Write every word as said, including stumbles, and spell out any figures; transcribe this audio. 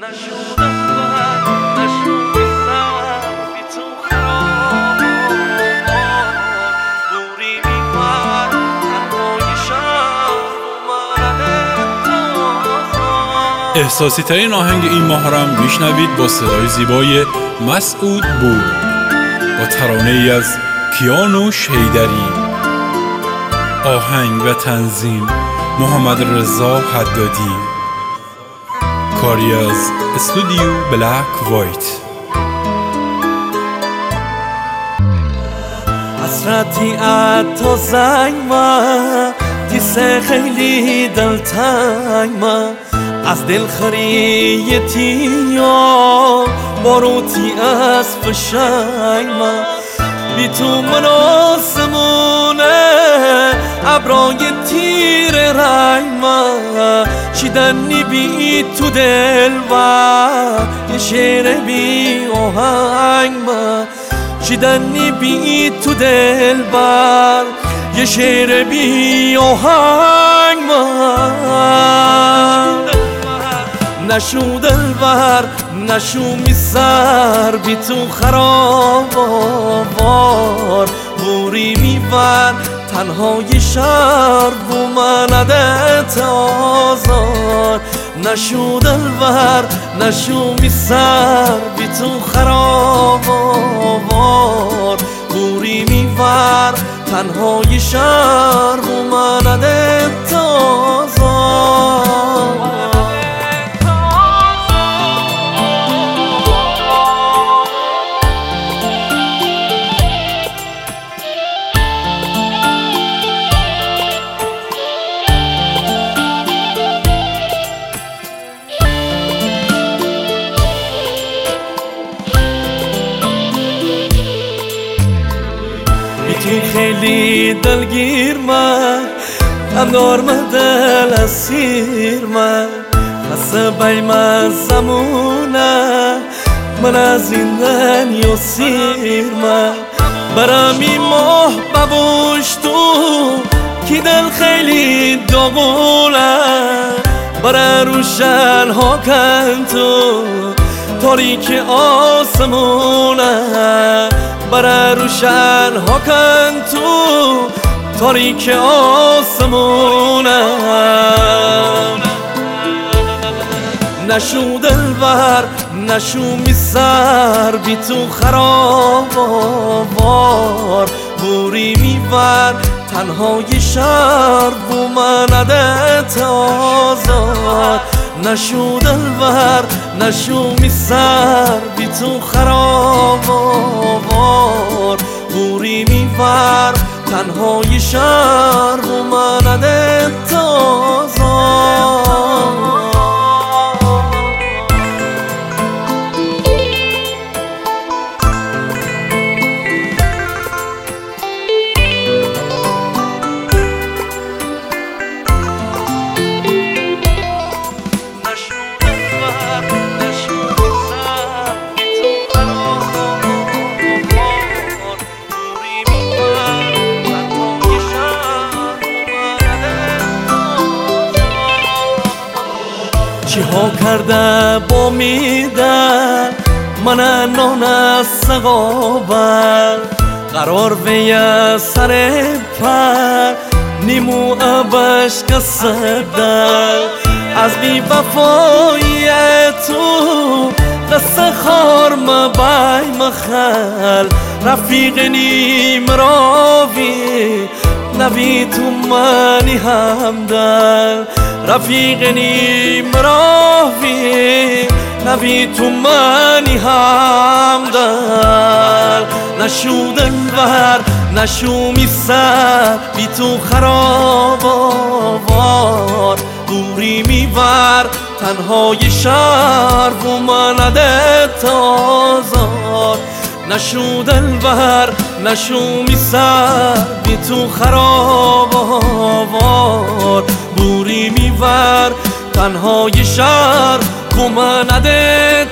احساسی ترین آهنگ این ماه را میشنوید با صدای زیبای مسعود بود با ترانه ای از کیانوش حیدری. آهنگ و تنظیم محمد رضا حدادی. کاری از استودیو بلک وایت. حسرتی اتو زنگ ما دیسه خیلی دلتنگ ما از دل خریتی یا باروتی از فشنگ ما بی تو من آسمونه ابرای تیر رنگ ما چیدنی بی تو دل و یه شعر بی آهنگ ما چیدنی بی تو دل بر یه شعر بی آهنگ من نشو دلبر نشو میسر بی تو خراب آوار بوری میبر تنهای شهر و مندت آزار نشو دلبر نشو میسر بی تو خراب آوار بوری میبر تنهای شهر و مندت آزار تو خیلی دلگیر من هم دارم دل اسیر من خسته بیم زمونه من از این دنیا سیر من برم این ماه ببوش تو کی دل خیلی داغونه برای روشن ها کن تو تاریک آسمونه برای روشن ها کن تو تاریک آسمونه نشو دلبر نشو میسر بی تو خراب آوار بوری میبر تنهای شهر و مندت آزار نشو دلبر نشو میسر بی تو خراب آوار بوری میبر تنهای شهر و مندت آزار چی ها کرده با میدن من نان از سقابر قرار وی سر پر نیمو ابش کسدن از بی وفایی تو دست خار مبای مخل رفیق نیم راوی نبی تو منی همدل رفیق نیم راوی نبی تو منی همدل نشو دلبر نشو میسر بی تو خراب آوار بوری میبر تنهای شهر و مندت آزار نشو دلبر نشو میسر بی تو خراب آوار بوری میبر تنهای شهر و مندت